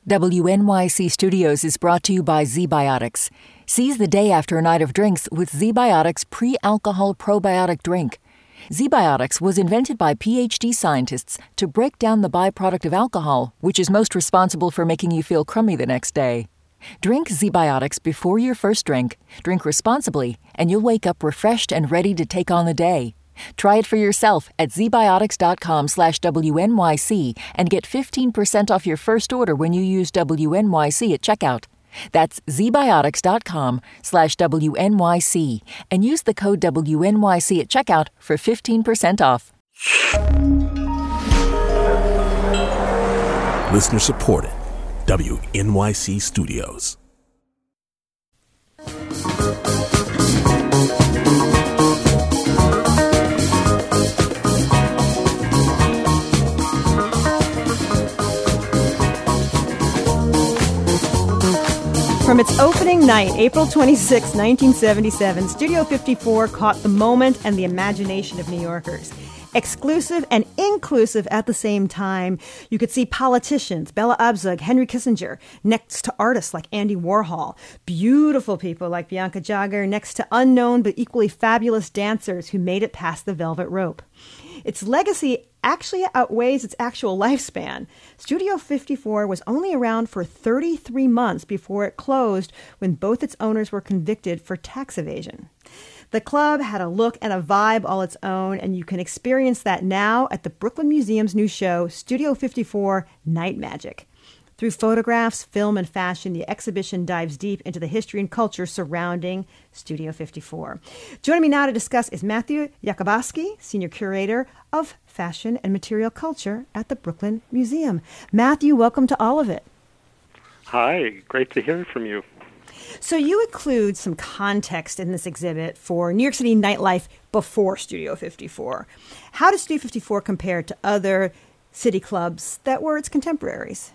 WNYC Studios is brought to you by ZBiotics. Seize the day after a night of drinks with ZBiotics pre-alcohol probiotic drink. ZBiotics was invented by PhD scientists to break down the byproduct of alcohol, which is most responsible for making you feel crummy the next day. Drink ZBiotics before your first drink, drink responsibly, and you'll wake up refreshed and ready to take on the day. Try it for yourself at zbiotics.com/WNYC and get 15% off your first order when you use WNYC at checkout. That's zbiotics.com/WNYC and use the code WNYC at checkout for 15% off. Listener supported. WNYC Studios. From its opening night, April 26, 1977, Studio 54 caught the moment and the imagination of New Yorkers. Exclusive and inclusive at the same time. You could see politicians, Bella Abzug, Henry Kissinger, next to artists like Andy Warhol, beautiful people like Bianca Jagger, next to unknown but equally fabulous dancers who made it past the velvet rope. Its legacy actually outweighs its actual lifespan. Studio 54 was only around for 33 months before it closed when both its owners were convicted for tax evasion. The club had a look and a vibe all its own, and you can experience that now at the Brooklyn Museum's new show, Studio 54 Night Magic. Through photographs, film, and fashion, the exhibition dives deep into the history and culture surrounding Studio 54. Joining me now to discuss is Matthew Yakubowski, Senior Curator of Fashion and Material Culture at the Brooklyn Museum. Matthew, welcome to all of it. Hi, great to hear from you. So you include some context in this exhibit for New York City nightlife before Studio 54. How does Studio 54 compare to other city clubs that were its contemporaries?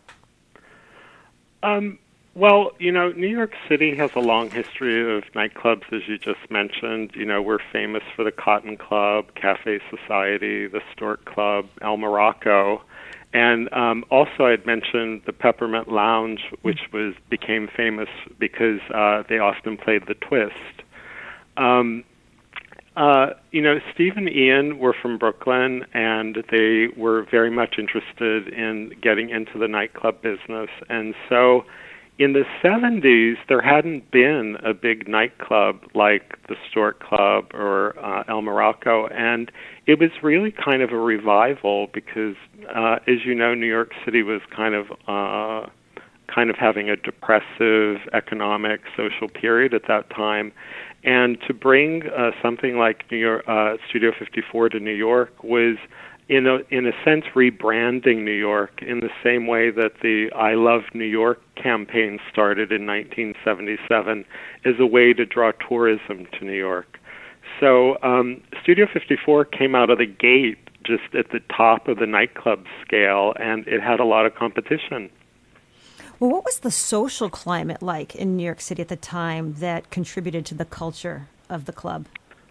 Well, New York City has a long history of nightclubs, as you just mentioned. We're famous for the Cotton Club, Cafe Society, the Stork Club, El Morocco. And also I'd mentioned the Peppermint Lounge, which became famous because they often played the twist. Steve and Ian were from Brooklyn, and they were very much interested in getting into the nightclub business. And so in the 70s, there hadn't been a big nightclub like the Stork Club or El Morocco, and it was really kind of a revival because, as you know, New York City was kind of having a depressive economic, social period at that time. And to bring something like Studio 54 to New York was, in a sense, rebranding New York in the same way that the I Love New York campaign started in 1977 as a way to draw tourism to New York. So Studio 54 came out of the gate just at the top of the nightclub scale, and it had a lot of competition. Well, what was the social climate like in New York City at the time that contributed to the culture of the club?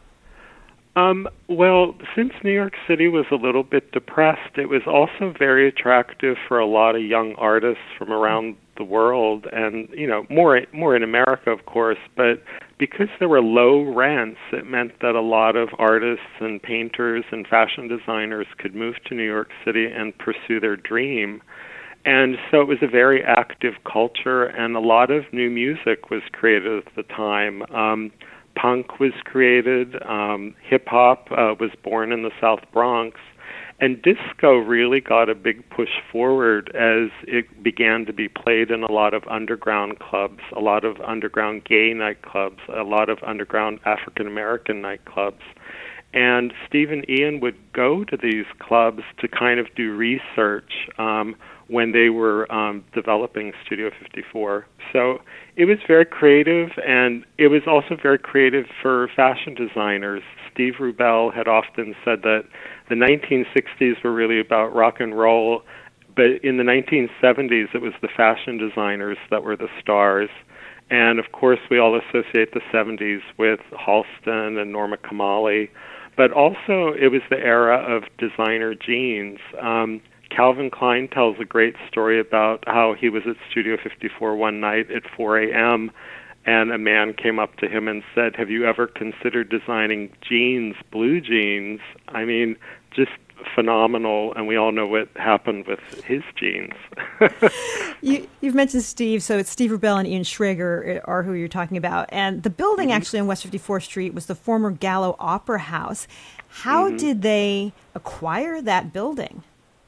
Well, since New York City was a little bit depressed, it was also very attractive for a lot of young artists from around the world, and more in America, of course. But because there were low rents, it meant that a lot of artists and painters and fashion designers could move to New York City and pursue their dream. And so it was a very active culture, and a lot of new music was created at the time. Punk was created, hip-hop was born in the South Bronx, and disco really got a big push forward as it began to be played in a lot of underground clubs, a lot of underground gay nightclubs, a lot of underground African-American nightclubs. And Steve and Ian would go to these clubs to kind of do research when they were developing Studio 54. So it was very creative, and it was also very creative for fashion designers. Steve Rubel had often said that the 1960s were really about rock and roll, but in the 1970s it was the fashion designers that were the stars. And of course we all associate the 70s with Halston and Norma Kamali, but also it was the era of designer jeans. Calvin Klein tells a great story about how he was at Studio 54 one night at 4 a.m., and a man came up to him and said, "Have you ever considered designing jeans, blue jeans?" I mean, just phenomenal, and we all know what happened with his jeans. You've mentioned Steve, so it's Steve Rubell and Ian Schrager are who you're talking about. And the building actually on West 54th Street was the former Gallo Opera House. How did they acquire that building?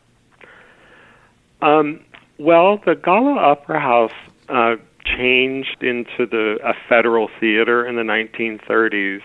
Well, the Gallo Opera House changed into a federal theater in the 1930s,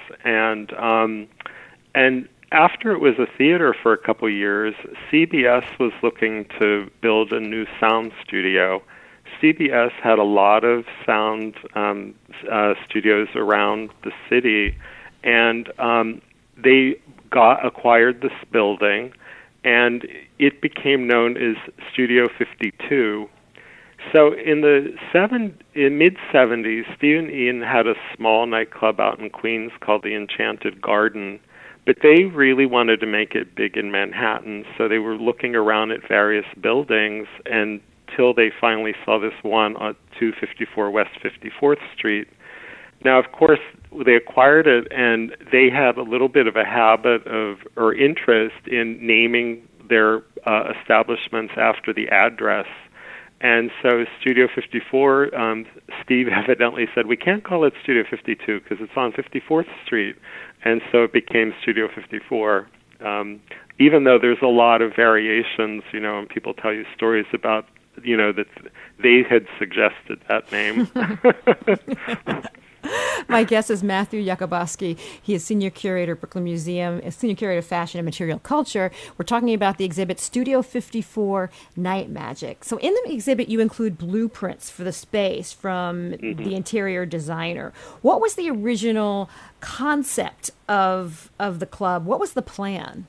and after it was a theater for a couple years, CBS was looking to build a new sound studio. CBS had a lot of sound studios around the city, and they acquired this building, and it became known as Studio 52. So in the mid-'70s, Steve and Ian had a small nightclub out in Queens called the Enchanted Garden, but they really wanted to make it big in Manhattan, so they were looking around at various buildings until they finally saw this one on 254 West 54th Street. Now, of course, they acquired it, and they had a little bit of a habit or interest in naming their establishments after the address. And so Studio 54, Steve evidently said, we can't call it Studio 52 because it's on 54th Street. And so it became Studio 54. Even though there's a lot of variations, and people tell you stories about, that they had suggested that name. My guest is Matthew Yakubowski. He is Senior Curator at Brooklyn Museum, Senior Curator of Fashion and Material Culture. We're talking about the exhibit Studio 54 Night Magic. So in the exhibit, you include blueprints for the space from the interior designer. What was the original concept of the club? What was the plan?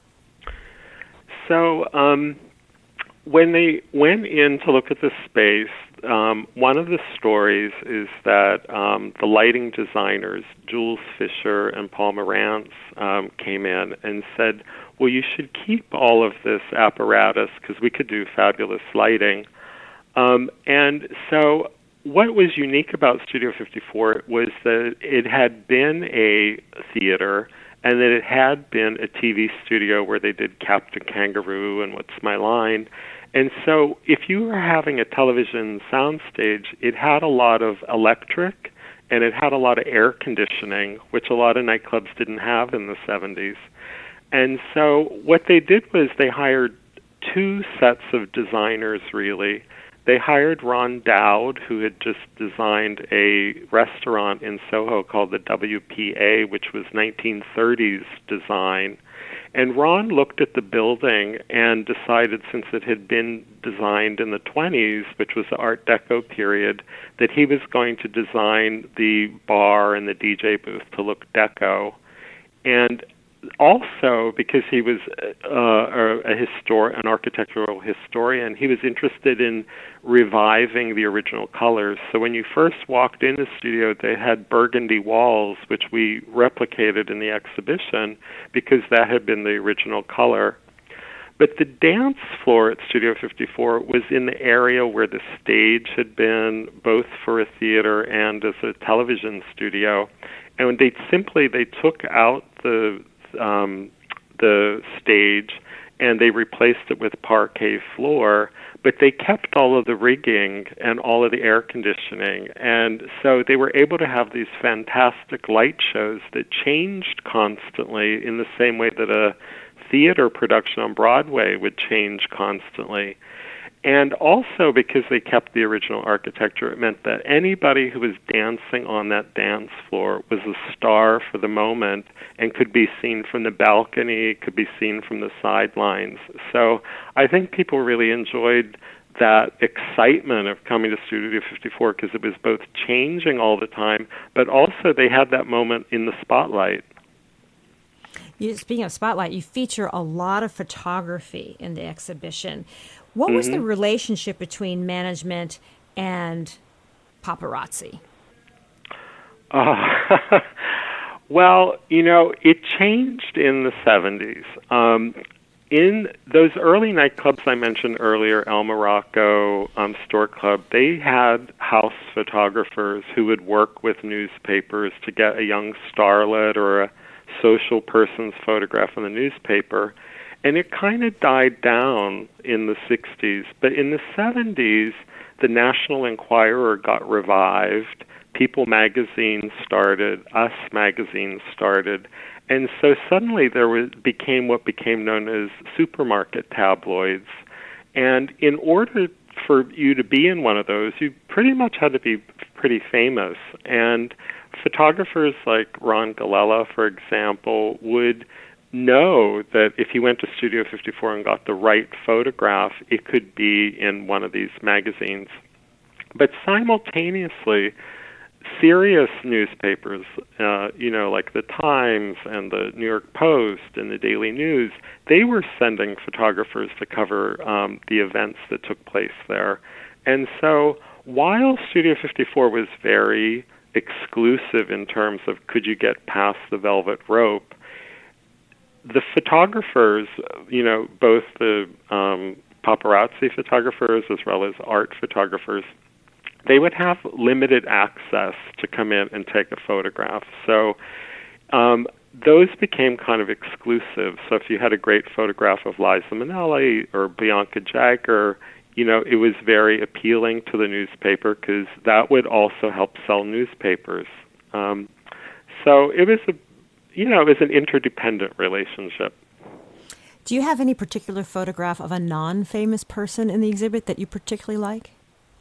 So when they went in to look at the space, one of the stories is that the lighting designers, Jules Fisher and Paul Morantz, came in and said, well, you should keep all of this apparatus because we could do fabulous lighting. And so what was unique about Studio 54 was that it had been a theater and that it had been a TV studio where they did Captain Kangaroo and What's My Line. And so if you were having a television soundstage, it had a lot of electric and it had a lot of air conditioning, which a lot of nightclubs didn't have in the 70s. And so what they did was they hired two sets of designers, really. They hired Ron Dowd, who had just designed a restaurant in Soho called the WPA, which was 1930s design. And Ron looked at the building and decided, since it had been designed in the 20s, which was the Art Deco period, that he was going to design the bar and the DJ booth to look deco. And also, because he was an architectural historian, he was interested in reviving the original colors. So when you first walked in the studio, they had burgundy walls, which we replicated in the exhibition because that had been the original color. But the dance floor at Studio 54 was in the area where the stage had been, both for a theater and as a television studio. And they took out the stage and they replaced it with parquet floor, but they kept all of the rigging and all of the air conditioning. And so they were able to have these fantastic light shows that changed constantly in the same way that a theater production on Broadway would change constantly. And also, because they kept the original architecture, it meant that anybody who was dancing on that dance floor was a star for the moment and could be seen from the balcony, could be seen from the sidelines. So I think people really enjoyed that excitement of coming to Studio 54 because it was both changing all the time, but also they had that moment in the spotlight. Speaking of spotlight, you feature a lot of photography in the exhibition. What was the relationship between management and paparazzi? Well, it changed in the 70s. in those early nightclubs I mentioned earlier, El Morocco, Stork Club, they had house photographers who would work with newspapers to get a young starlet or a social person's photograph in the newspaper. And it kind of died down in the 60s. But in the 70s, the National Enquirer got revived. People magazine started. Us magazine started. And so suddenly became what became known as supermarket tabloids. And in order for you to be in one of those, you pretty much had to be pretty famous. And photographers like Ron Galella, for example, would know that if he went to Studio 54 and got the right photograph, it could be in one of these magazines. But simultaneously, serious newspapers, like the Times and the New York Post and the Daily News, they were sending photographers to cover the events that took place there. And so while Studio 54 was very exclusive in terms of could you get past the velvet rope, the photographers, both the paparazzi photographers as well as art photographers, they would have limited access to come in and take a photograph. So those became kind of exclusive. So if you had a great photograph of Liza Minnelli or Bianca Jagger, it was very appealing to the newspaper because that would also help sell newspapers. So it was it was an interdependent relationship. Do you have any particular photograph of a non-famous person in the exhibit that you particularly like?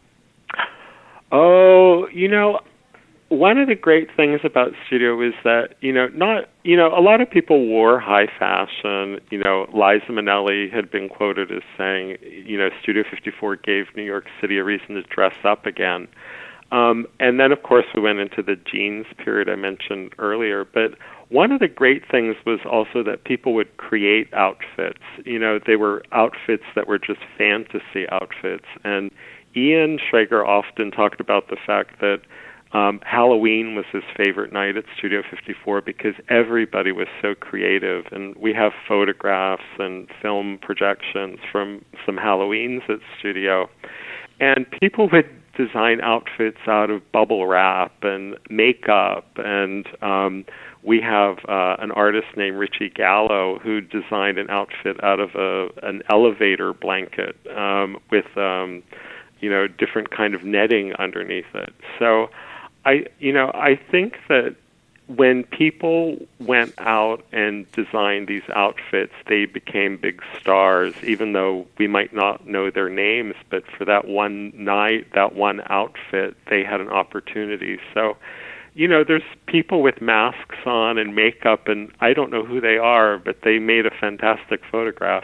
Oh, one of the great things about Studio is that, a lot of people wore high fashion. Liza Minnelli had been quoted as saying, Studio 54 gave New York City a reason to dress up again. And then, of course, we went into the jeans period I mentioned earlier. But one of the great things was also that people would create outfits. They were outfits that were just fantasy outfits. And Ian Schrager often talked about the fact that Halloween was his favorite night at Studio 54 because everybody was so creative. And we have photographs and film projections from some Halloweens at Studio. And people would design outfits out of bubble wrap and makeup. And we have an artist named Richie Gallo who designed an outfit out of an elevator blanket with different kind of netting underneath it. So I think that when people went out and designed these outfits, they became big stars, even though we might not know their names. But for that one night, that one outfit, they had an opportunity. So, there's people with masks on and makeup, and I don't know who they are, but they made a fantastic photograph.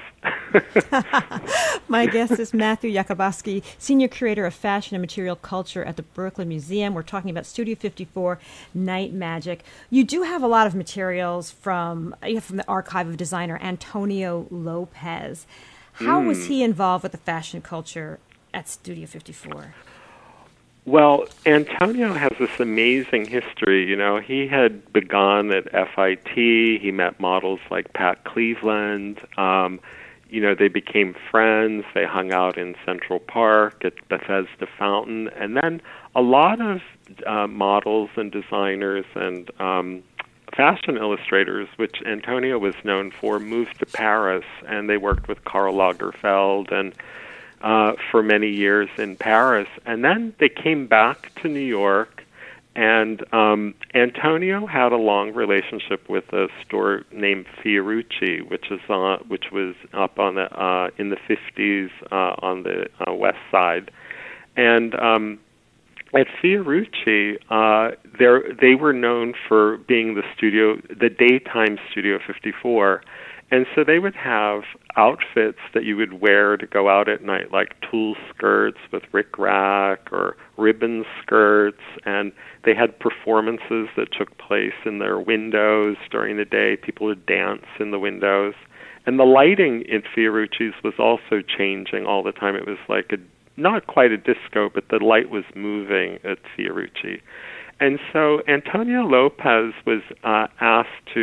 My guest is Matthew Yakubowski, Senior Curator of Fashion and Material Culture at the Brooklyn Museum. We're talking about Studio 54, Night Magic. You do have a lot of materials from the archive of designer Antonio Lopez. How was he involved with the fashion culture at Studio 54? Well, Antonio has this amazing history. He had begun at FIT. He met models like Pat Cleveland. They became friends. They hung out in Central Park at Bethesda Fountain. And then a lot of models and designers and fashion illustrators, which Antonio was known for, moved to Paris, and they worked with Karl Lagerfeld and for many years in Paris. And then they came back to New York, and Antonio had a long relationship with a store named Fiorucci, which was up on the in the 50s on the West Side. And at Fiorucci, they were known for being the daytime Studio 54. And so they would have outfits that you would wear to go out at night, like tulle skirts with rickrack or ribbon skirts. And they had performances that took place in their windows during the day. People would dance in the windows. And the lighting in Fiorucci's was also changing all the time. It was like not quite a disco, but the light was moving at Fiorucci. And so Antonio Lopez was asked to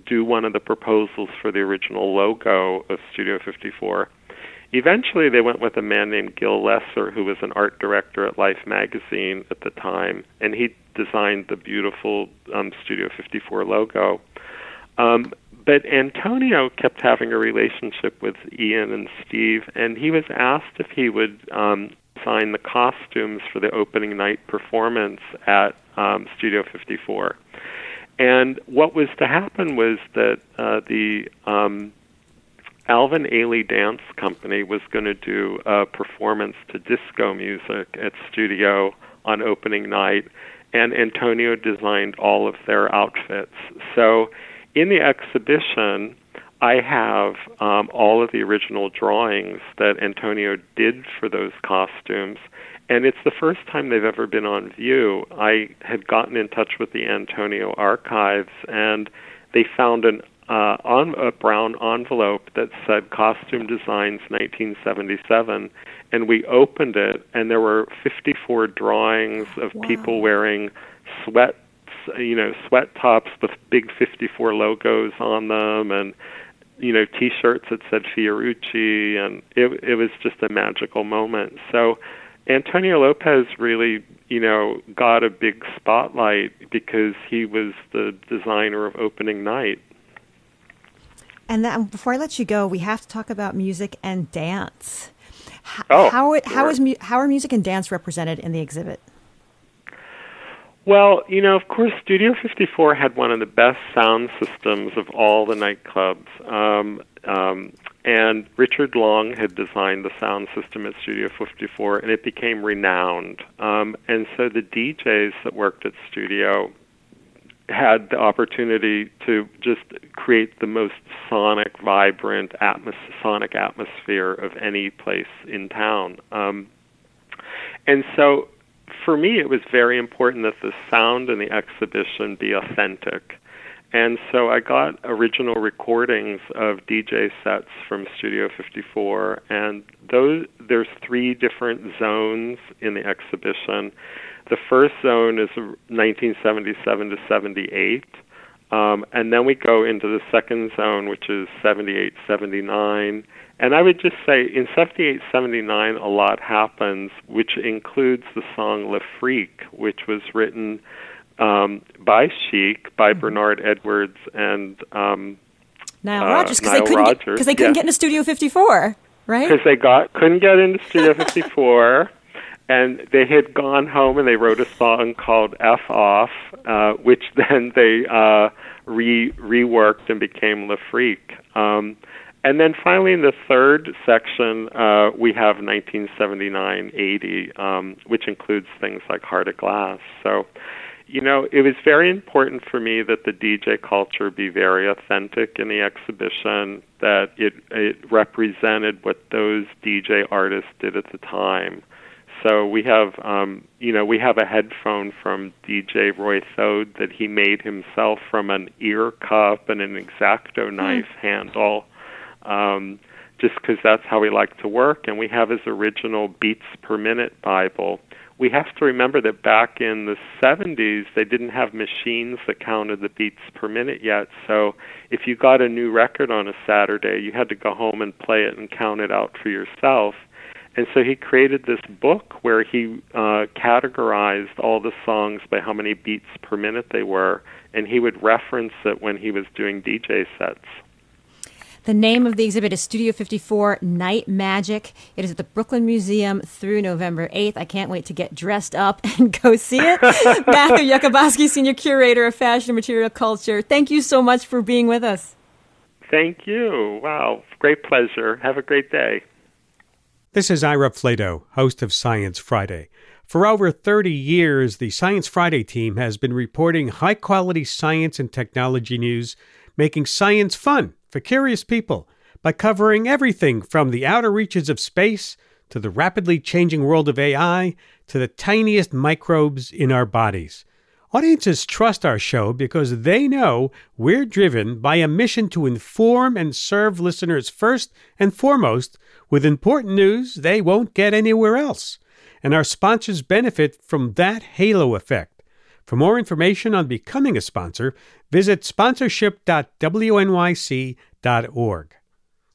do one of the proposals for the original logo of Studio 54. Eventually, they went with a man named Gil Lesser, who was an art director at Life magazine at the time, and he designed the beautiful Studio 54 logo. But Antonio kept having a relationship with Ian and Steve, and he was asked if he would design the costumes for the opening night performance at Studio 54. And what was to happen was that the Alvin Ailey Dance Company was going to do a performance to disco music at Studio on opening night, and Antonio designed all of their outfits. So in the exhibition, I have all of the original drawings that Antonio did for those costumes, and it's the first time they've ever been on view. I had gotten in touch with the Antonio archives, and they found a brown envelope that said Costume Designs 1977, and we opened it, and there were 54 drawings of people wearing sweat tops with big 54 logos on them, and T-shirts that said Fiorucci, and it was just a magical moment. So Antonio Lopez really, got a big spotlight because he was the designer of opening night. And before I let you go, we have to talk about music and dance. How are music and dance represented in the exhibit? Well, of course, Studio 54 had one of the best sound systems of all the nightclubs. And Richard Long had designed the sound system at Studio 54, and it became renowned. And so the DJs that worked at Studio had the opportunity to just create the most sonic, vibrant, sonic atmosphere of any place in town. And so for me, it was very important that the sound in the exhibition be authentic. And so I got original recordings of DJ sets from Studio 54, and there's 3 different zones in the exhibition. The first zone is 1977 to 78, and then we go into the second zone, which is 78, 79. And I would just say in 78, 79, a lot happens, which includes the song Le Freak, which was written by Chic, by Bernard Edwards, and Nile Rodgers, because they couldn't get into Studio 54, right? Because they couldn't get into Studio 54, and they had gone home and they wrote a song called F Off, which then they reworked and became Le Freak. And then finally in the third section, we have 1979-80, which includes things like Heart of Glass. So, it was very important for me that the DJ culture be very authentic in the exhibition, that it represented what those DJ artists did at the time. So we have, we have a headphone from DJ Roy Thode that he made himself from an ear cup and an X-Acto knife handle, just because that's how he liked to work. And we have his original beats per minute Bible. We have to remember that back in the 70s, they didn't have machines that counted the beats per minute yet. So if you got a new record on a Saturday, you had to go home and play it and count it out for yourself. And so he created this book where he categorized all the songs by how many beats per minute they were, and he would reference it when he was doing DJ sets. The name of the exhibit is Studio 54 Night Magic. It is at the Brooklyn Museum through November 8th. I can't wait to get dressed up and go see it. Matthew Yakubowski, Senior Curator of Fashion and Material Culture, thank you so much for being with us. Thank you. Wow, great pleasure. Have a great day. This is Ira Flato, host of Science Friday. For over 30 years, the Science Friday team has been reporting high-quality science and technology news, making science fun for curious people by covering everything from the outer reaches of space to the rapidly changing world of AI to the tiniest microbes in our bodies. Audiences trust our show because they know we're driven by a mission to inform and serve listeners first and foremost with important news they won't get anywhere else. And our sponsors benefit from that halo effect. For more information on becoming a sponsor, visit sponsorship.wnyc.org.